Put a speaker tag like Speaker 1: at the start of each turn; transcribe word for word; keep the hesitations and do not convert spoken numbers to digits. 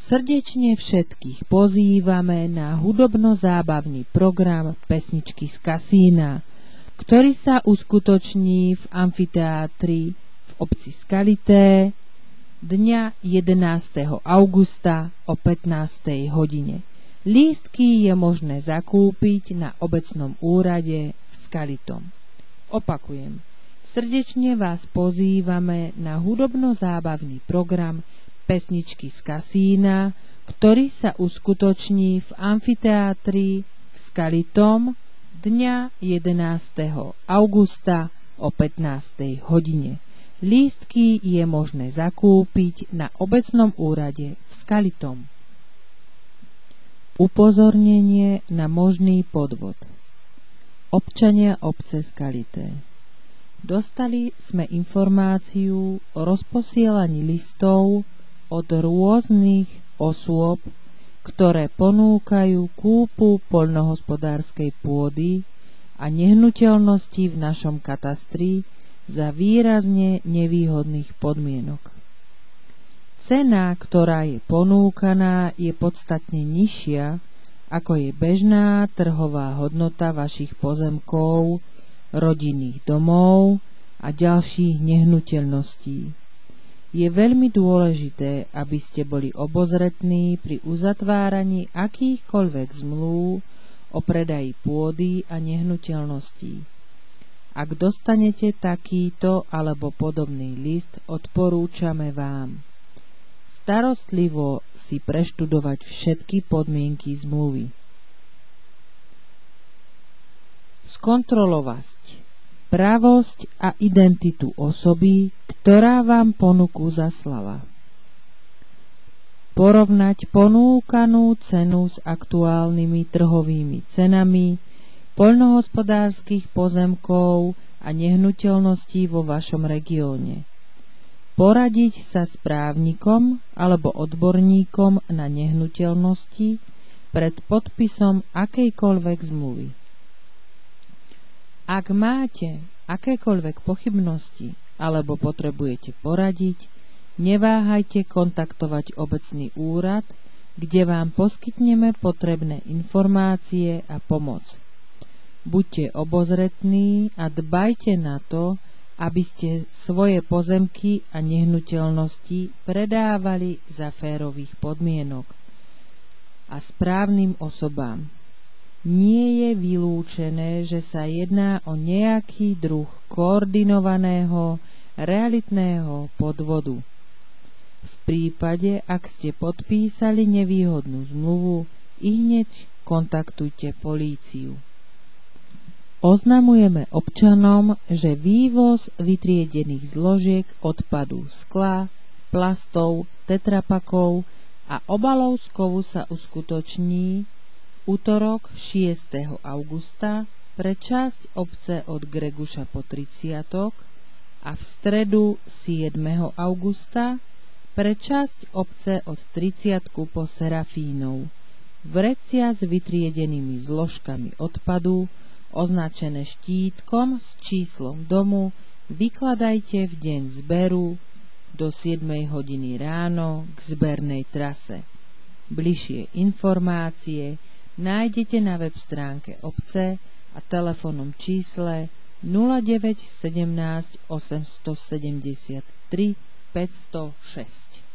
Speaker 1: Srdečne všetkých pozývame na hudobno-zábavný program Pesničky z kasína, ktorý sa uskutoční v amfiteátri v obci Skalité dňa jedenásteho augusta o pätnástej hodine. Lístky je možné zakúpiť na obecnom úrade v Skalitom. Opakujem, srdečne vás pozývame na hudobno-zábavný program Pesničky z kasína, ktorý sa uskutoční v amfiteátri v Skalitom dňa jedenásteho augusta o pätnástej hodine. Lístky je možné zakúpiť na obecnom úrade v Skalitom. Upozornenie na možný podvod. Občania obce Skalité. Dostali sme informáciu o rozposielaní listov od rôznych osôb, ktoré ponúkajú kúpu poľnohospodárskej pôdy a nehnuteľností v našom katastri za výrazne nevýhodných podmienok. Cena, ktorá je ponúkaná, je podstatne nižšia, ako je bežná trhová hodnota vašich pozemkov, rodinných domov a ďalších nehnuteľností. Je veľmi dôležité, aby ste boli obozretní pri uzatváraní akýchkoľvek zmlúv o predaji pôdy a nehnuteľností. Ak dostanete takýto alebo podobný list, odporúčame vám starostlivo si preštudovať všetky podmienky zmluvy. Skontrolovať pravosť a identitu osoby, ktorá vám ponuku zaslala. Porovnať ponúkanú cenu s aktuálnymi trhovými cenami poľnohospodárskych pozemkov a nehnuteľností vo vašom regióne. Poradiť sa s právnikom alebo odborníkom na nehnuteľnosti pred podpisom akejkoľvek zmluvy. Ak máte akékoľvek pochybnosti alebo potrebujete poradiť, neváhajte kontaktovať obecný úrad, kde vám poskytneme potrebné informácie a pomoc. Buďte obozretní a dbajte na to, aby ste svoje pozemky a nehnuteľnosti predávali za férových podmienok a správnym osobám. Nie je vylúčené, že sa jedná o nejaký druh koordinovaného realitného podvodu. V prípade, ak ste podpísali nevýhodnú zmluvu, ihneď kontaktujte políciu. Oznamujeme občanom, že vývoz vytriedených zložiek odpadu skla, plastov, tetrapakov a obalov z kovu sa uskutoční utorok šiesteho augusta pre časť obce od Greguša po Triciatok a v stredu siedmeho augusta pre časť obce od Triciatku po Serafínov. Vrecia s vytriedenými zložkami odpadu označené štítkom s číslom domu vykladajte v deň zberu do siedmej hodiny ráno k zbernej trase. Bližšie informácie nájdete na web stránke obce a telefónnom čísle nula deväť sedemnásť osemstosedemdesiattri päťstošesť.